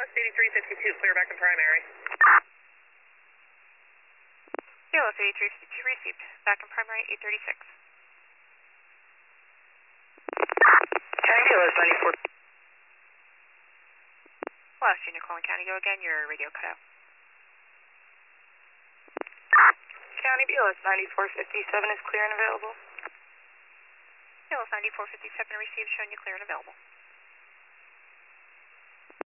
BLS 8352, clear back in primary. BLS 8352 received. Back in primary 836. County BLS 94. Last unit calling County, go again, your radio cut out. County BLS 9457 is clear and available. BLS 9457 received, showing you clear and available.